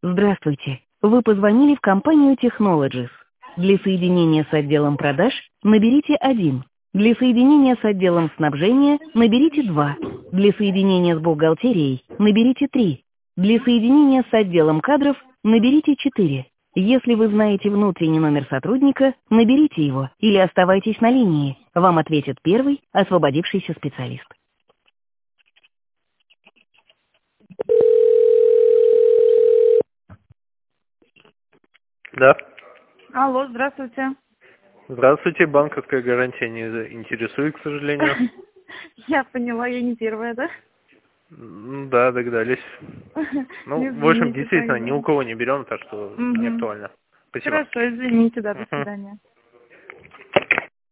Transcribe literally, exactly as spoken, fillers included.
Здравствуйте. Вы позвонили в компанию Technologies. Для соединения с отделом продаж наберите один. Для соединения с отделом снабжения наберите два. Для соединения с бухгалтерией наберите три. Для соединения с отделом кадров наберите четыре. Если вы знаете внутренний номер сотрудника, наберите его или оставайтесь на линии. Вам ответит первый освободившийся специалист. Да. Алло, здравствуйте. Здравствуйте, банковская гарантия не за- интересует, к сожалению. Я поняла, я не первая, да? М, Да, догадались. Ну, в общем, Извините действительно, тогда. ни у кого не берем, так что не Мгм. актуально. Спасибо. Хорошо, извините, да, до Мгм. свидания.